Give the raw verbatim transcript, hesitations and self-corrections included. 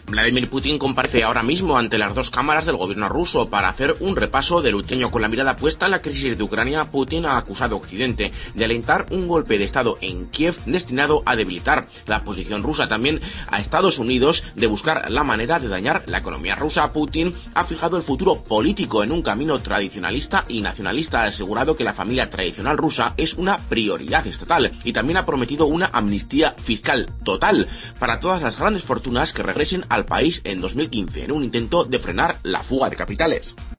Vladimir Putin comparece ahora mismo ante las dos cámaras del gobierno ruso para hacer un repaso del uteño. Con la mirada puesta en la crisis de Ucrania, Putin ha acusado a Occidente de alentar un golpe de Estado en Kiev destinado a debilitar la posición rusa. También a Estados Unidos de buscar la manera de dañar la economía rusa. Putin ha fijado el futuro político en un camino tradicionalista y nacionalista. Ha asegurado que la familia tradicional rusa es una prioridad estatal y también ha prometido una amnistía fiscal total para todas las grandes fortunas que regresen al país en dos mil quince, en un intento de frenar la fuga de capitales.